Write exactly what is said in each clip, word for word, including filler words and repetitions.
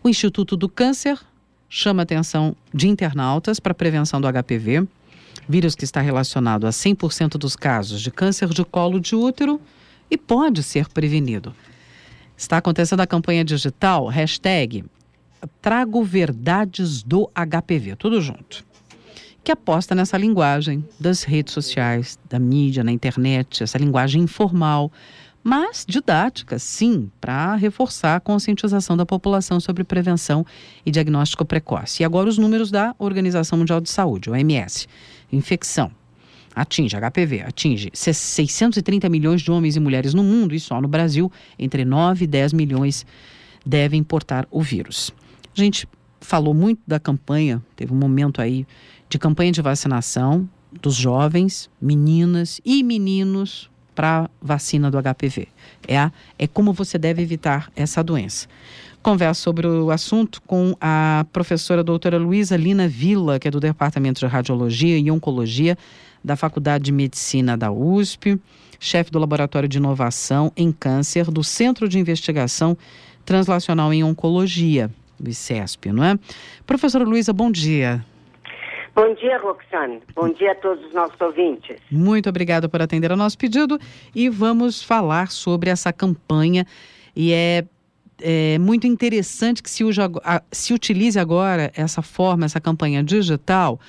O Instituto do Câncer chama a atenção de internautas para a prevenção do H P V, vírus que está relacionado a cem por cento dos casos de câncer de colo de útero e pode ser prevenido. Está acontecendo a campanha digital, hashtag Trago Verdades do H P V, tudo junto, que aposta nessa linguagem das redes sociais, da mídia, na internet, essa linguagem informal, mas didática, sim, para reforçar a conscientização da população sobre prevenção e diagnóstico precoce. E agora os números da Organização Mundial de Saúde, O M S. Infecção atinge, H P V, atinge seiscentos e trinta milhões de homens e mulheres no mundo e só no Brasil, entre nove e dez milhões devem portar o vírus. A gente falou muito da campanha, teve um momento aí de campanha de vacinação dos jovens, meninas e meninos para vacina do H P V. É, a, é como você deve evitar essa doença. Converso sobre o assunto com a professora doutora Luísa Lina Villa, que é do Departamento de Radiologia e Oncologia da Faculdade de Medicina da U S P, chefe do Laboratório de Inovação em Câncer do Centro de Investigação Translacional em Oncologia, do ICESP, não é? Professora Luísa, bom dia. Bom dia, Roxane. Bom dia a todos os nossos ouvintes. Muito obrigada por atender ao nosso pedido e vamos falar sobre essa campanha e é, é muito interessante que se, use, se utilize agora essa forma, essa campanha digital.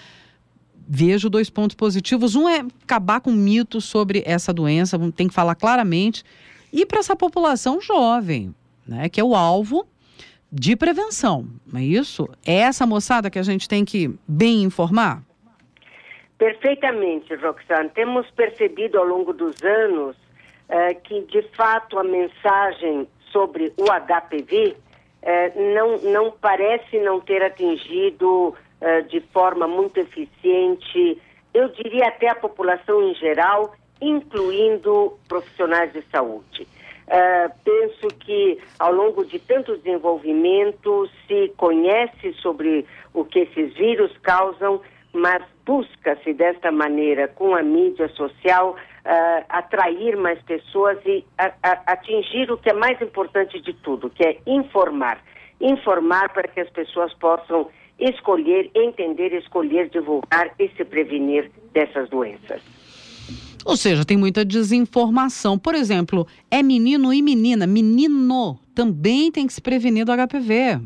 Vejo dois pontos positivos. Um é acabar com mitos sobre essa doença, tem que falar claramente, e para essa população jovem, né, que é o alvo de prevenção, não é isso? É essa moçada que a gente tem que bem informar? Perfeitamente, Roxane. Temos percebido ao longo dos anos uh, que, de fato, a mensagem sobre o H P V uh, não, não parece não ter atingido uh, de forma muito eficiente, eu diria até a população em geral, incluindo profissionais de saúde. Uh, penso que ao longo de tanto desenvolvimento se conhece sobre o que esses vírus causam, mas busca-se desta maneira, com a mídia social, uh, atrair mais pessoas e a, a, atingir o que é mais importante de tudo, que é informar. Informar para que as pessoas possam escolher, entender, escolher, divulgar e se prevenir dessas doenças. Ou seja, tem muita desinformação. Por exemplo, é menino e menina. Menino também tem que se prevenir do H P V.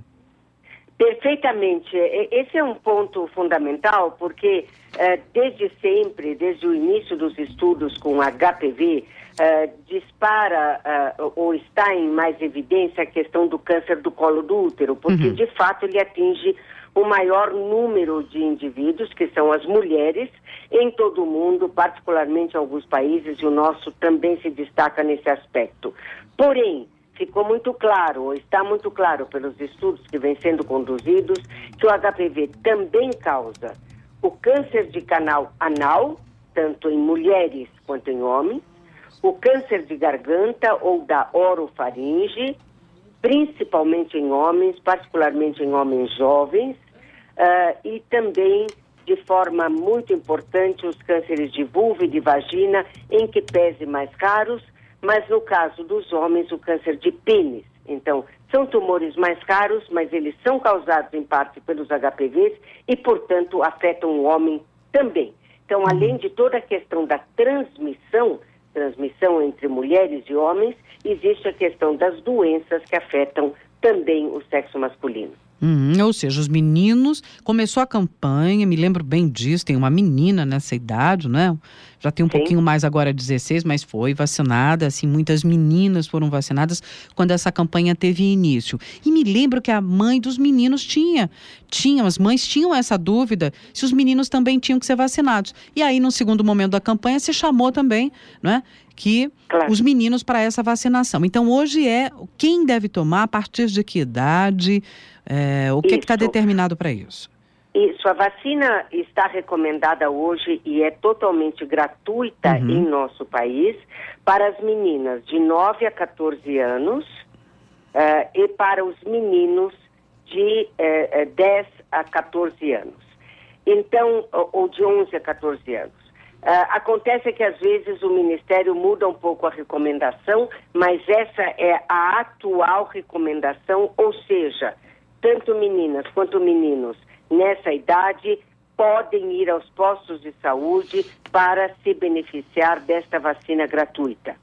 Perfeitamente. Esse é um ponto fundamental, porque uh, desde sempre, desde o início dos estudos com H P V, uh, dispara uh, ou está em mais evidência a questão do câncer do colo do útero, porque uhum. de fato ele atinge o maior número de indivíduos, que são as mulheres, em todo o mundo, particularmente em alguns países, e o nosso também se destaca nesse aspecto. Porém, ficou muito claro, ou está muito claro pelos estudos que vêm sendo conduzidos, que o H P V também causa o câncer de canal anal, tanto em mulheres quanto em homens, o câncer de garganta ou da orofaringe, principalmente em homens, particularmente em homens jovens, uh, e também, de forma muito importante, os cânceres de vulva e de vagina, em que pese mais raros, mas no caso dos homens, o câncer de pênis. Então, são tumores mais raros, mas eles são causados em parte pelos H P Vs e, portanto, afetam o homem também. Então, além de toda a questão da transmissão, transmissão entre mulheres e homens, existe a questão das doenças que afetam também o sexo masculino. Hum, ou seja, os meninos, começou a campanha, me lembro bem disso, tem uma menina nessa idade, né? Já tem um Sim. pouquinho mais agora, dezesseis, mas foi vacinada, assim, muitas meninas foram vacinadas quando essa campanha teve início. E me lembro que a mãe dos meninos tinha, tinha, as mães tinham essa dúvida se os meninos também tinham que ser vacinados. E aí, no segundo momento da campanha, se chamou também, né? Que claro. Os meninos para essa vacinação. Então, hoje é quem deve tomar, a partir de que idade, é, o que está determinado para isso? Isso, a vacina está recomendada hoje e é totalmente gratuita uhum. em nosso país para as meninas de nove a catorze anos uh, e para os meninos de uh, dez a catorze anos. Então, ou de onze a catorze anos. Uh, acontece que às vezes o Ministério muda um pouco a recomendação, mas essa é a atual recomendação, ou seja, tanto meninas quanto meninos nessa idade podem ir aos postos de saúde para se beneficiar desta vacina gratuita.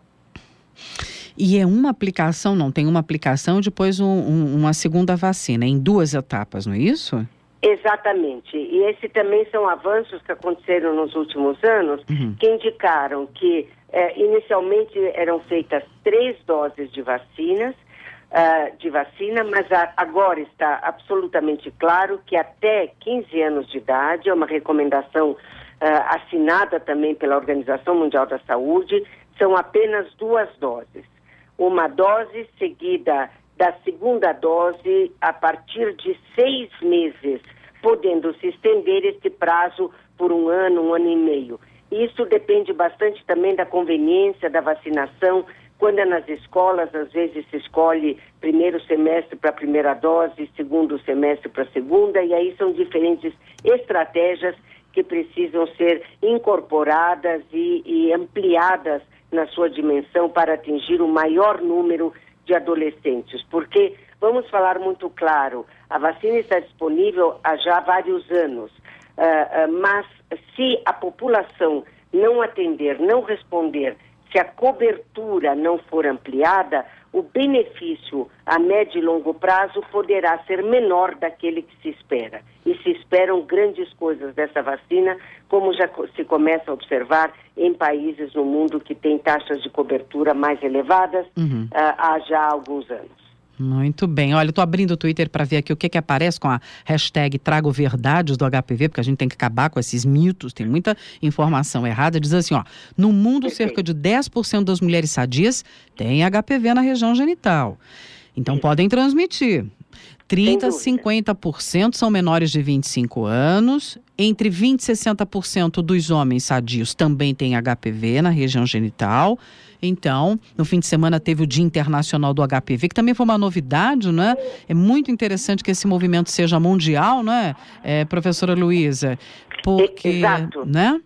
E é uma aplicação, não tem uma aplicação e depois um, um, uma segunda vacina, em duas etapas, não é isso? Exatamente. E esses também são avanços que aconteceram nos últimos anos, uhum. que indicaram que eh, inicialmente eram feitas três doses de vacinas, uh, de vacina, mas a, agora está absolutamente claro que até quinze anos de idade, é uma recomendação uh, assinada também pela Organização Mundial da Saúde, são apenas duas doses. Uma dose seguida da segunda dose a partir de seis meses, podendo se estender este prazo por um ano, um ano e meio. Isso depende bastante também da conveniência da vacinação. Quando é nas escolas, às vezes se escolhe primeiro semestre para a primeira dose, segundo semestre para a segunda, e aí são diferentes estratégias que precisam ser incorporadas e, e ampliadas na sua dimensão para atingir o maior número de adolescentes, porque, vamos falar muito claro, a vacina está disponível há já vários anos, uh, uh, mas se a população não atender, não responder, se a cobertura não for ampliada, o benefício a médio e longo prazo poderá ser menor daquele que se espera. E se esperam grandes coisas dessa vacina, como já se começa a observar em países no mundo que têm taxas de cobertura mais elevadas uhum. uh, há já alguns anos. Muito bem. Olha, eu estou abrindo o Twitter para ver aqui o que que aparece com a hashtag Trago Verdades do H P V, porque a gente tem que acabar com esses mitos, tem muita informação errada. Diz assim, ó, no mundo cerca de dez por cento das mulheres sadias têm H P V na região genital. Então Sim. podem transmitir. trinta a cinquenta por cento são menores de vinte e cinco anos. Entre vinte e sessenta por cento dos homens sadios também têm H P V na região genital. Então, no fim de semana teve o Dia Internacional do H P V, que também foi uma novidade, né? É muito interessante que esse movimento seja mundial, não é, é professora Luísa? Porque, Exato. né?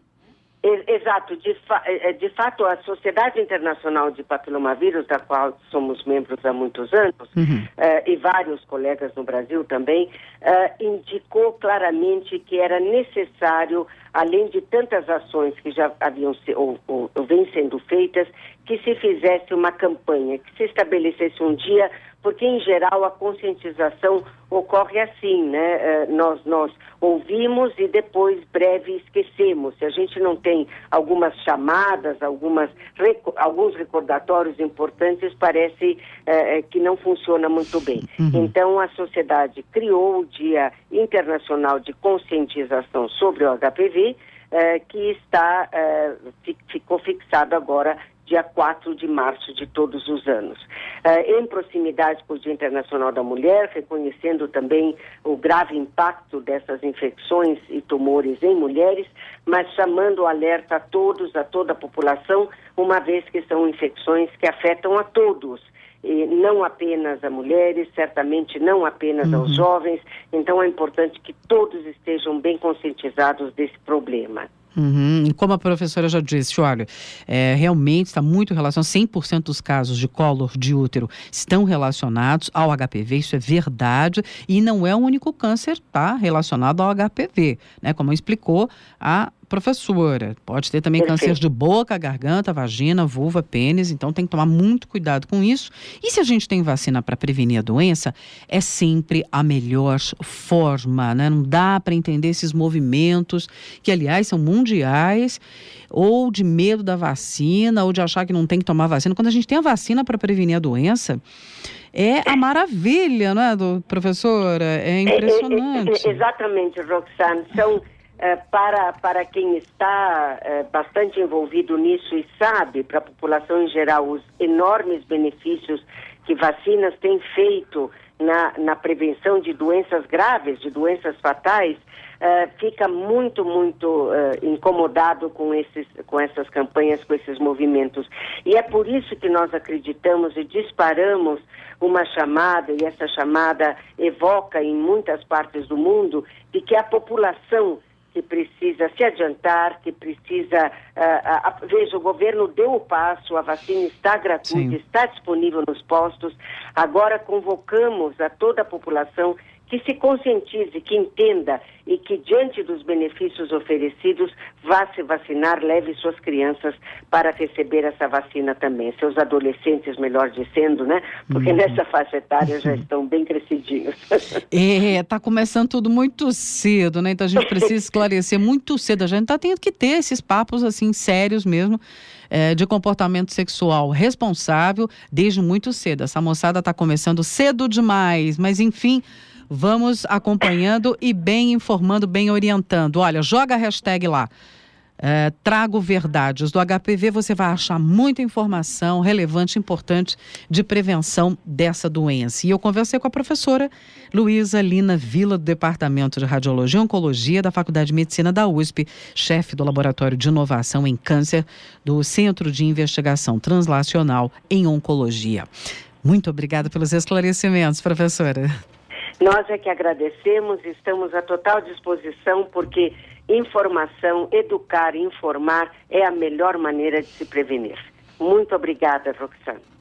Exato. De, fa- de fato, a Sociedade Internacional de Papilomavírus, da qual somos membros há muitos anos, uhum. uh, e vários colegas no Brasil também, uh, indicou claramente que era necessário, além de tantas ações que já haviam se, ou, ou, ou vêm sendo feitas, que se fizesse uma campanha, que se estabelecesse um dia, porque em geral a conscientização ocorre assim, né? Uh, nós, nós ouvimos e depois breve esquecemos. Se a gente não tem algumas chamadas, algumas, reco- alguns recordatórios importantes, parece uh, que não funciona muito bem. Uhum. Então a sociedade criou o Dia Internacional de Conscientização sobre o H P V, uh, que está, uh, fi- ficou fixado agora dia quatro de março de todos os anos. Uh, em proximidade com o Dia Internacional da Mulher, reconhecendo também o grave impacto dessas infecções e tumores em mulheres, mas chamando o alerta a todos, a toda a população, uma vez que são infecções que afetam a todos, e não apenas a mulheres, certamente não apenas uhum. aos jovens, então é importante que todos estejam bem conscientizados desse problema. Uhum. E como a professora já disse, olha, é, realmente está muito relacionado, cem por cento dos casos de colo de útero estão relacionados ao H P V, isso é verdade, e não é o único câncer tá, relacionado ao H P V, né? Como explicou a professora. Pode ter também Perfeito. Câncer de boca, garganta, vagina, vulva, pênis, então tem que tomar muito cuidado com isso. E se a gente tem vacina para prevenir a doença, é sempre a melhor forma, né? Não dá para entender esses movimentos, que aliás são mundiais, ou de medo da vacina, ou de achar que não tem que tomar vacina. Quando a gente tem a vacina para prevenir a doença, é a maravilha, não é, do, professora? É impressionante. É, é, é, exatamente, Roxane. São... Uh, para, para quem está uh, bastante envolvido nisso e sabe, para a população em geral, os enormes benefícios que vacinas têm feito na, na prevenção de doenças graves, de doenças fatais, uh, fica muito, muito uh, incomodado com, esses, com essas campanhas, com esses movimentos. E é por isso que nós acreditamos e disparamos uma chamada, e essa chamada evoca em muitas partes do mundo, de que a população que precisa se adiantar, que precisa... Uh, uh, veja, o governo deu o passo, a vacina está gratuita, Sim. está disponível nos postos. Agora convocamos a toda a população que se conscientize, que entenda e que, diante dos benefícios oferecidos, vá se vacinar, leve suas crianças para receber essa vacina também. Seus adolescentes, melhor dizendo, né? Porque uhum. nessa faixa etária já estão bem crescidinhos. É, está começando tudo muito cedo, né? Então a gente precisa esclarecer muito cedo. A gente está tendo que ter esses papos, assim, sérios mesmo, é, de comportamento sexual responsável desde muito cedo. Essa moçada está começando cedo demais, mas enfim... Vamos acompanhando e bem informando, bem orientando. Olha, joga a hashtag lá, é, Trago Verdades do H P V, você vai achar muita informação relevante, importante de prevenção dessa doença. E eu conversei com a professora Luísa Lina Vila, do Departamento de Radiologia e Oncologia da Faculdade de Medicina da U S P, chefe do Laboratório de Inovação em Câncer do Centro de Investigação Translacional em Oncologia. Muito obrigada pelos esclarecimentos, professora. Nós é que agradecemos, estamos à total disposição, porque informação, educar e informar é a melhor maneira de se prevenir. Muito obrigada, Roxane.